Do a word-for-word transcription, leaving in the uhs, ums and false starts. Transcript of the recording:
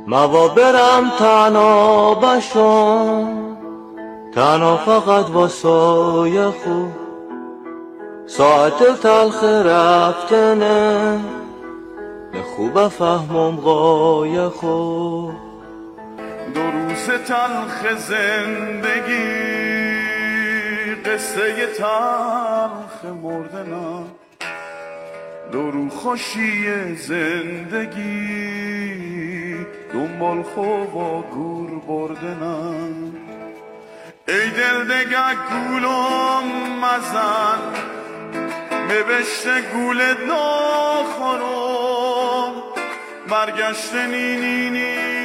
موا برم تنها بشم، تنها فقط واسای خوب، ساعت تلخ رفتنه خوب فهمم قای خوب. دو روز تلخ زندگی، قصه تلخ مردنم، دو رو خوشی زندگی، دنبال خواب و گور بردنم. ای دل دگه گولم مزن، ببشته گول ناخورم، برگشته نی نی نی